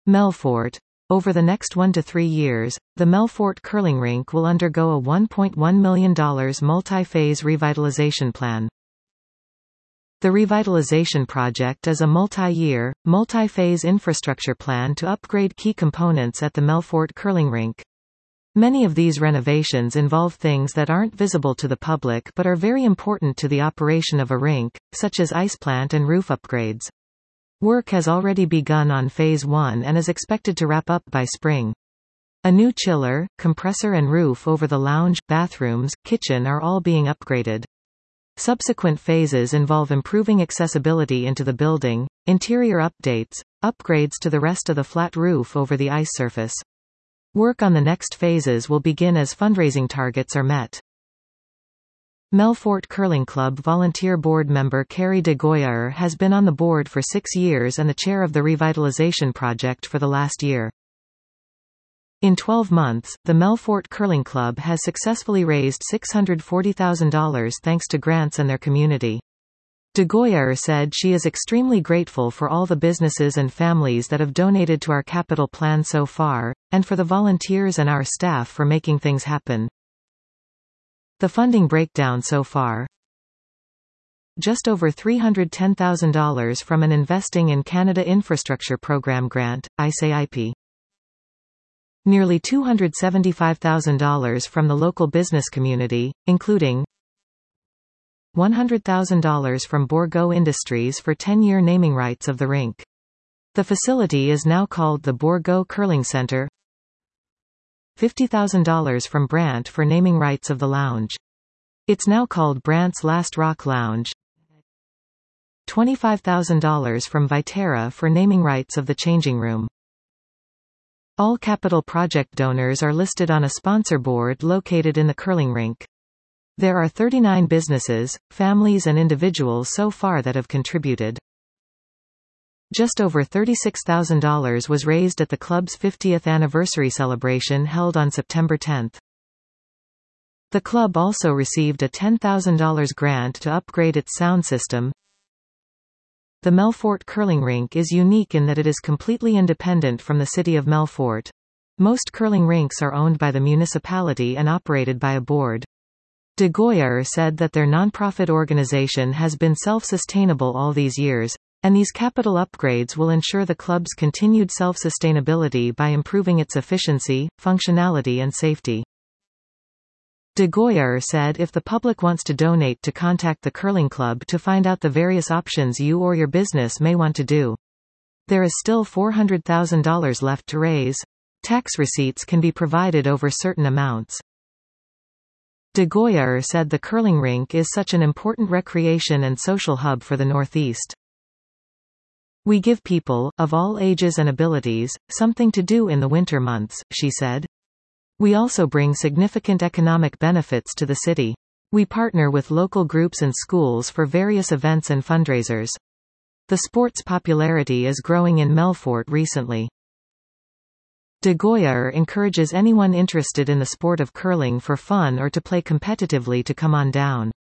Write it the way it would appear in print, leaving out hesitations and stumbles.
Melfort. Over the next 1 to 3 years, the Melfort curling rink will undergo a $1.1 million multi-phase revitalization plan. The revitalization project is a multi-year, multi-phase infrastructure plan to upgrade key components at the Melfort curling rink. Many of these renovations involve things that aren't visible to the public but are very important to the operation of a rink, such as ice plant and roof upgrades. Work has already begun on Phase 1 and is expected to wrap up by spring. A new chiller, compressor and roof over the lounge, bathrooms, kitchen are all being upgraded. Subsequent phases involve improving accessibility into the building, interior updates, upgrades to the rest of the flat roof over the ice surface. Work on the next phases will begin as fundraising targets are met. Melfort Curling Club volunteer board member Carrie de Goyer has been on the board for 6 years and the chair of the revitalization project for the last year. In 12 months, the Melfort Curling Club has successfully raised $640,000 thanks to grants in their community. De Goyer said she is extremely grateful for all the businesses and families that have donated to our capital plan so far, and for the volunteers and our staff for making things happen. The funding breakdown so far: just over $310,000 from an Investing in Canada Infrastructure Program grant, ICIP. Nearly $275,000 from the local business community, including $100,000 from Bourgault Industries for 10-year naming rights of the rink. The facility is now called the Bourgault Curling Centre. $50,000 from Brant for naming rights of the lounge. It's now called Brant's Last Rock Lounge. $25,000 from Viterra for naming rights of the changing room. All capital project donors are listed on a sponsor board located in the curling rink. There are 39 businesses, families and individuals so far that have contributed. Just over $36,000 was raised at the club's 50th anniversary celebration held on September 10. The club also received a $10,000 grant to upgrade its sound system. The Melfort curling rink is unique in that it is completely independent from the city of Melfort. Most curling rinks are owned by the municipality and operated by a board. De Goyer said that their nonprofit organization has been self-sustainable all these years, and these capital upgrades will ensure the club's continued self-sustainability by improving its efficiency, functionality and safety. De Goyer said if the public wants to donate, to contact the curling club to find out the various options you or your business may want to do. There is still $400,000 left to raise. Tax receipts can be provided over certain amounts. De Goyer said the curling rink is such an important recreation and social hub for the Northeast. We give people, of all ages and abilities, something to do in the winter months, she said. We also bring significant economic benefits to the city. We partner with local groups and schools for various events and fundraisers. The sport's popularity is growing in Melfort recently. De Goyer encourages anyone interested in the sport of curling for fun or to play competitively to come on down.